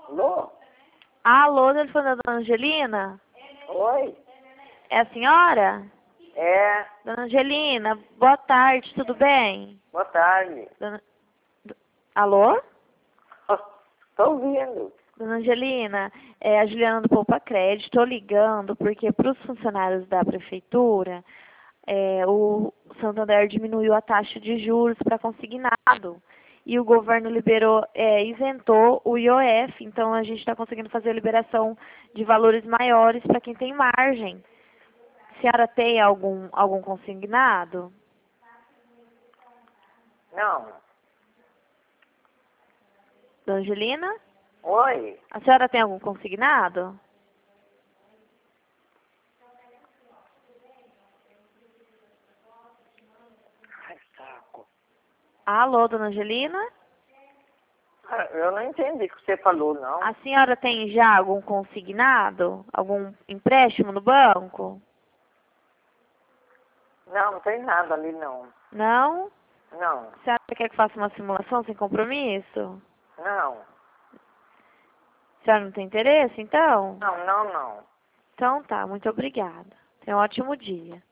Alô? Alô, telefone da Dona Angelina? Oi? É a senhora? É, Dona Angelina, boa tarde, tudo bem? boa tarde. Dona... Alô? Tô ouvindo. Dona Angelina, é a Juliana do Poupa Crédito. Estou ligando porque para os funcionários da prefeitura, o Santander diminuiu a taxa de juros para consignado. E o governo liberou, isentou o IOF, então a gente está conseguindo fazer a liberação de valores maiores para quem tem margem. A senhora tem algum consignado? Não. Dona Angelina? Oi? A senhora tem algum consignado? Ai, saco. Alô, Dona Angelina? Eu não entendi o que você falou, não. A senhora tem já algum consignado? Algum empréstimo no banco? Não, não tem nada ali, não. Não? Não, A senhora quer que faça uma simulação sem compromisso? não. A senhora não tem interesse, então? Não, não, não. Então tá, muito obrigada. Tenha um ótimo dia.